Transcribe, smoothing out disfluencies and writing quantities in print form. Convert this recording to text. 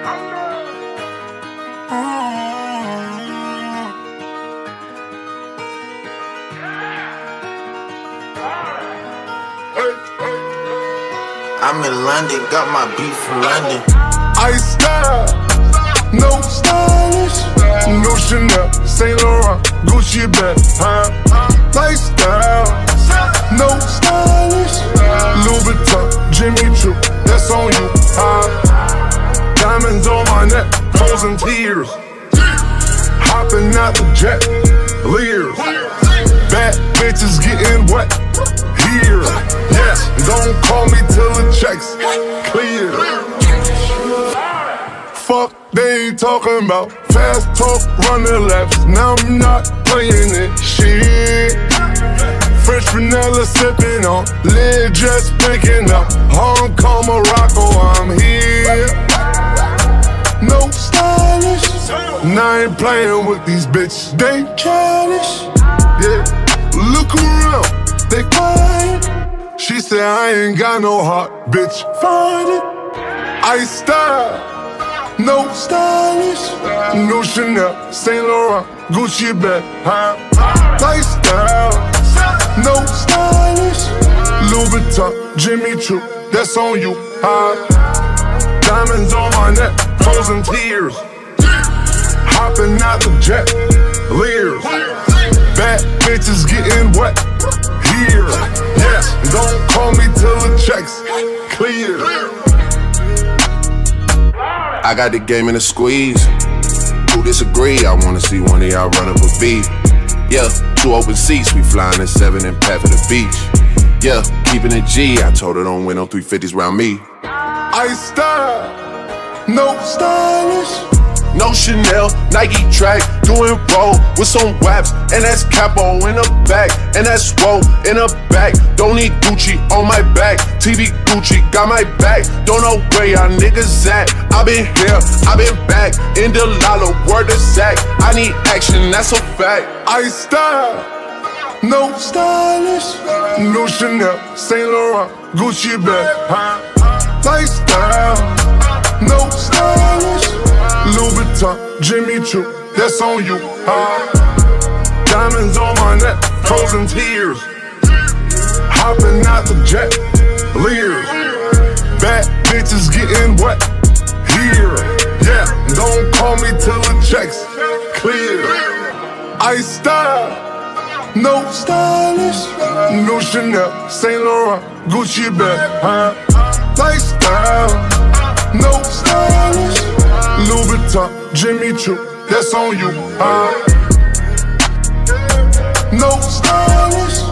I'm in London, got my beef from London. Ice style, no stylish, no Chanel, Saint Laurent, Gucci bag, lifestyle, no stylish, Louis Vuitton, Jimmy Choo, that's on you, diamonds on my neck, frozen tears, hopping out the jet, leers, bad bitches getting wet, here, yes, don't call me till the checks clear. Fuck they ain't talking about, fast talk, running laps, now I'm not playing it, shit. French vanilla sipping on, lid just picking up, Hong Kong, Morocco, I'm here. No stylish, now I ain't playing with these bitches, they childish. Yeah, look around, they quiet. She said I ain't got no heart, bitch, find it. Ice style, no stylish, no Chanel, Saint Laurent, Gucci bag, lifestyle, no stylish, Louis Vuitton, Jimmy Choo, that's on you, diamonds on my neck, frozen tears, hopping out the jet, leers, bad bitches getting wet, here, yes, don't call me till the checks clear. I got the game in a squeeze. Who disagree? I wanna see one of y'all run up a beat. Yeah, 2 open seats, we flying in 7 and pat for the beach. Yeah, keeping it G, I told her don't win no 350s round me. Ice style, no stylish, no Chanel, Nike track, doing roll with some waps, and that's capo in the back, and that's roll in the back. Don't need Gucci on my back, TV Gucci got my back. Don't know where y'all niggas at. I been here, I been back, in the lala, word to Zach. I need action, that's a fact. Ice style, no stylish, no Chanel, Saint Laurent, Gucci bag, lifestyle, no stylish, Louis Vuitton, Jimmy Choo, that's on you, diamonds on my neck, frozen tears, hopping out the jet, leers, bad bitches getting wet, here, yeah, don't call me till the checks clear. Ice style, no stylish, no Chanel, Saint Laurent, Gucci bag, lifestyle, no stylish, Louis Vuitton, Jimmy Choo, that's on you, no stylish.